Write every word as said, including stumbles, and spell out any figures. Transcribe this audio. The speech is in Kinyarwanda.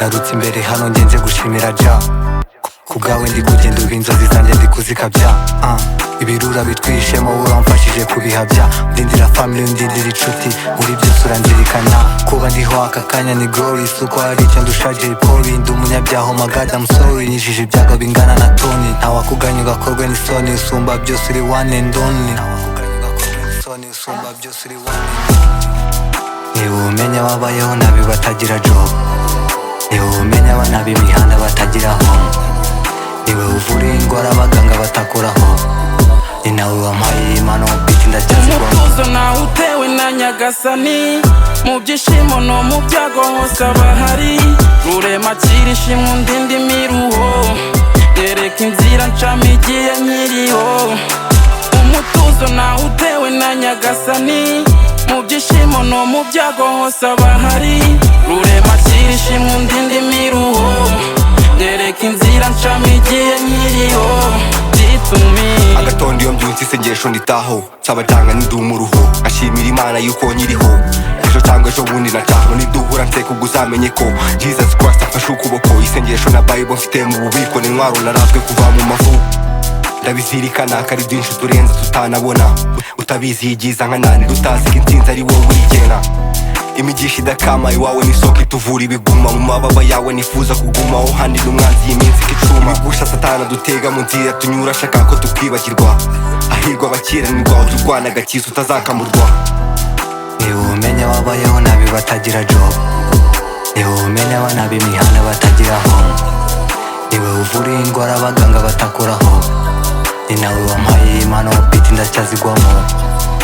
ngarutse imbere hano ngenze gushimira ja kubwawe ndi kugenda ubu inzozi zanjye ndi kuzikabya uh. Ibirura bitwishemo uramfashije kubihabya ndindira family ndindira inshuti muri byose uranzirikana kuba ndiho aka kanya ni glory suko hari icyo ndusha Jay Polly ndi umunyabyaha oh my god I'm sorry nyijije ibyago bingana na Tony ntawakuganya ugakorwe n'isoni usumba byose uri one and only usumba byose uri one niba umenya wabayeho nabi batagira job niba umenya abana b'imihanda batagira home niwe uvura indwara abaganga batakoraho ni nawe wampaye impano biti ndacyazigwamo umutuzo nawe utewe na Nyagasani mu byishimo no mu byago hose abahari rurema akira ishimwe undinde imiruho yereka inzira ncamo igiye nkiriho umutuzo nawe utewe na Nyagasani mu byishimo no mu byago hose abahari rurema akira ishimwe undinde imiruho yereka inzira ncamo igiye nkiriho bitumi agatondo iyo mbyutse isengesho nditaho nsabajanga ndi umuruho ashimira Imana yuko nkiriho ejo cyangwa ejo bundi nacaho niduhura nseko uzamenye ko Jesus Christ afashe ukuboko isengesho na Bible mfite mu bubiko n'intwaro narazwe kuva mu mavu ndabizirikana kari byinshi turenza tutanabona utabizi yigiza nka nani dutazi intsinzi ari wowe wigena imigisha idakama iwawe n'isoko ituvura ibiguma mu mababa yawe nifuza kugumaho handi n'umwanzi y'iminsi kicuma ibigusha satana dutega mu nzira tunyura ashaka ko tukwibagirwa ahirwa abakiranirwa turwana agakiza utazakamurwa niba umenya wabayeho nabi batagira job niba umenya abana b'imihanda batagira home niwe uvura indwara abaganga batakoraho ni nawe wampaye impano biti ndacyazigwamo